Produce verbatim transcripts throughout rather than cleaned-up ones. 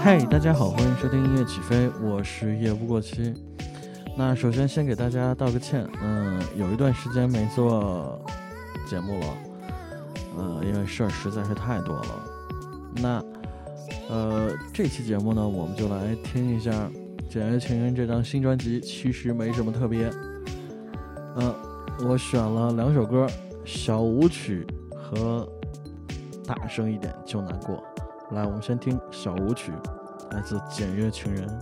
嗨，大家好，欢迎收听音乐起飞，我是夜不过期。那首先先给大家道个歉，嗯，有一段时间没做节目了，呃，因为事儿实在是太多了。那呃，这期节目呢，我们就来听一下《简约情人》这张新专辑，其实没什么特别。嗯、呃，我选了两首歌，小舞曲和大声一点就难过。来，我们先听小舞曲，来自《简约情人》。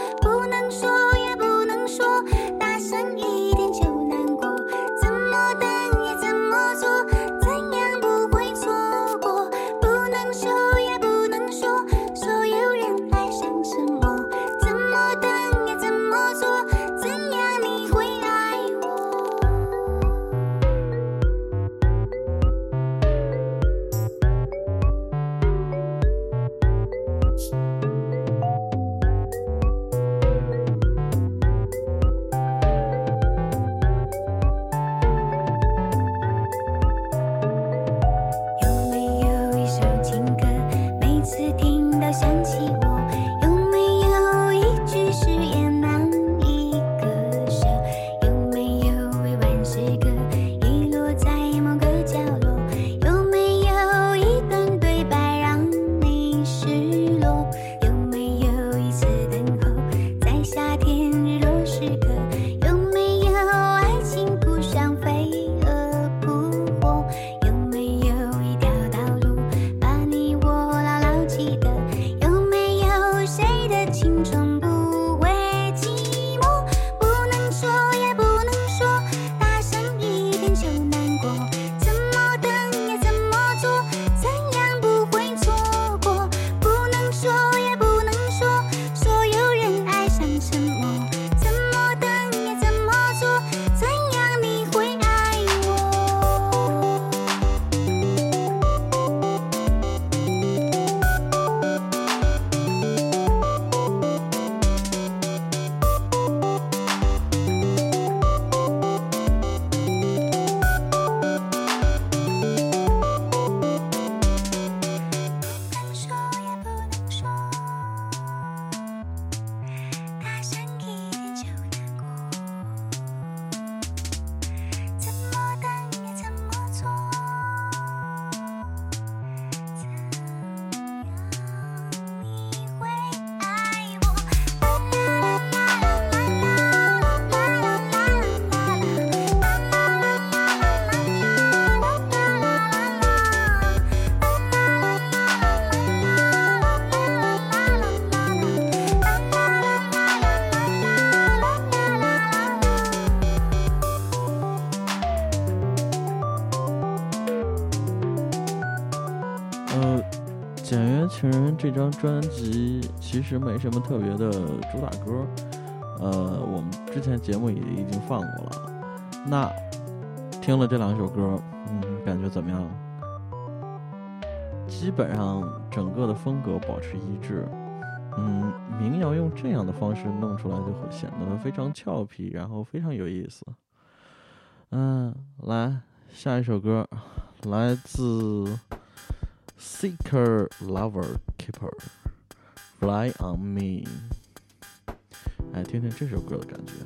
不能说也不能说，大声一点就难过，怎么的简约情人这张专辑其实没什么特别的主打歌，呃，我们之前节目也已经放过了。那听了这两首歌，嗯，感觉怎么样？基本上整个的风格保持一致。嗯，民谣用这样的方式弄出来就会显得非常俏皮，然后非常有意思。嗯，来下一首歌，来自 Seeker Lover Keeper Fly on Me。来听听这首歌的感觉。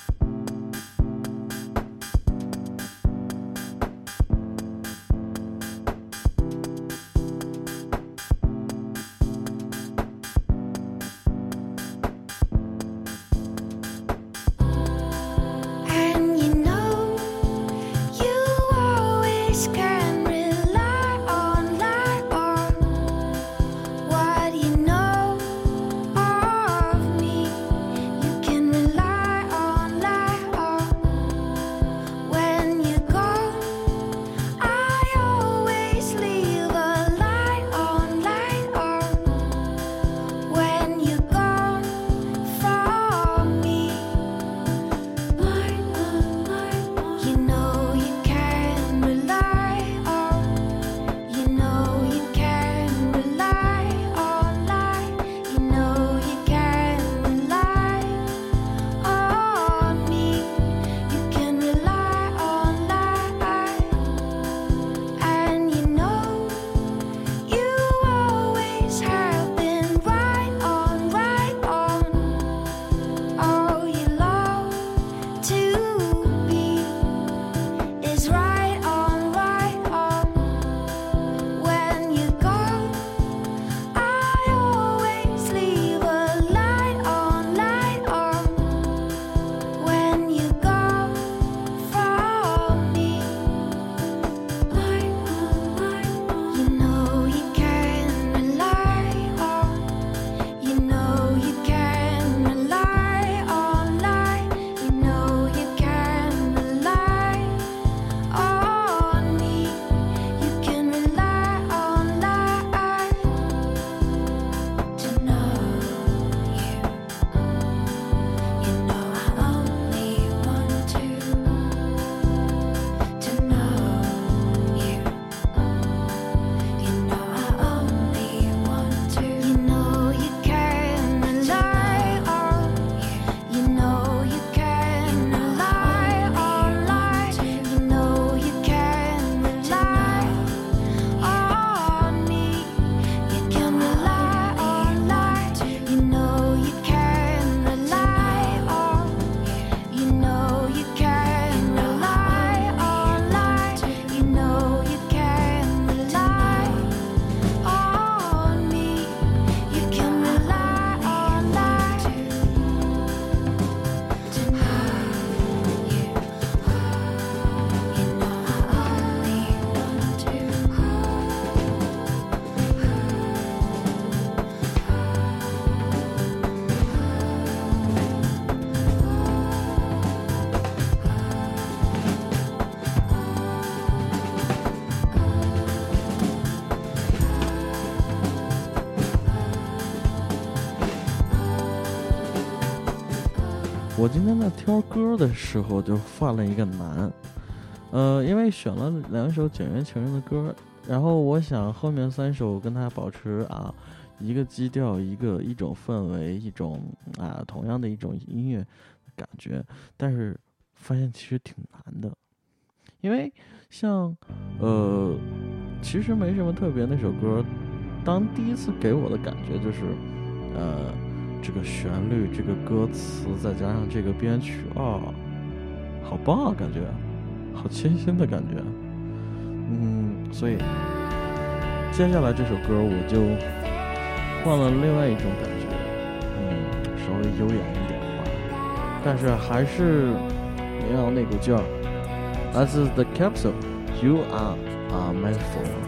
我今天在挑歌的时候就犯了一个难，呃，因为选了两首简约情人的歌，然后我想后面三首跟它保持啊一个基调，一个一种氛围，一种啊同样的一种音乐感觉，但是发现其实挺难的，因为像呃其实没什么特别那首歌，当第一次给我的感觉就是呃。这个旋律，这个歌词，再加上这个编曲，哦，好棒啊，感觉好清新的感觉。嗯，所以接下来这首歌我就换了另外一种感觉，嗯，稍微悠扬一点吧，但是还是民谣那股劲儿。来自 The Capsule You Are Are Meant For。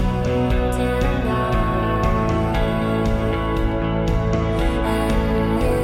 And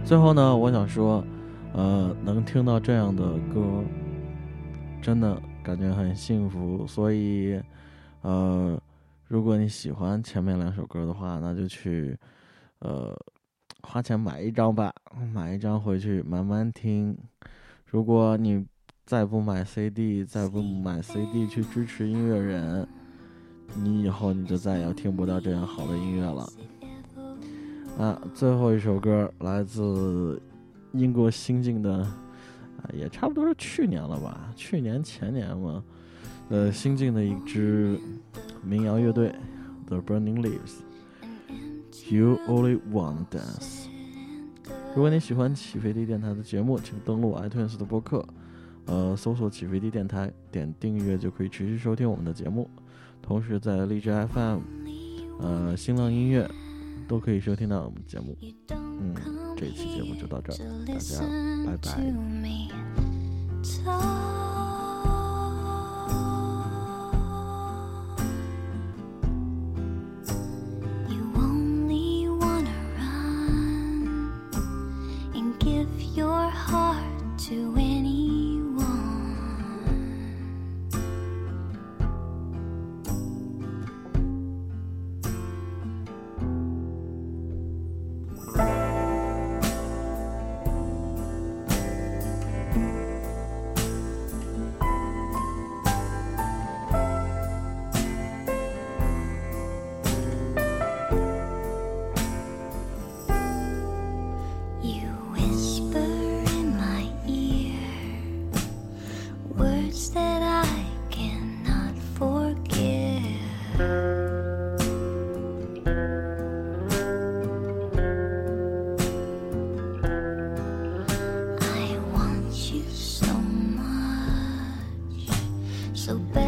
最后呢，我想说，呃，能听到这样的歌，真的感觉很幸福。所以，呃，如果你喜欢前面两首歌的话，那就去，呃，花钱买一张吧，买一张回去慢慢听。如果你再不买 C D， 再不买 C D 去支持音乐人，你以后你就再也听不到这样好的音乐了。啊，最后一首歌来自英国新晋的，啊，也差不多是去年了吧，去年前年嘛，呃，新晋的一支民谣乐队 The Burning Leaves。You only wanna dance。如果你喜欢起飞地电台的节目，请登录 iTunes 的播客，呃，搜索起飞地电台，点订阅就可以持续收听我们的节目。同时在荔枝 F M、呃，新浪音乐都可以收听到我们的节目。嗯，这一期节目就到这儿，大家拜拜。 So bad.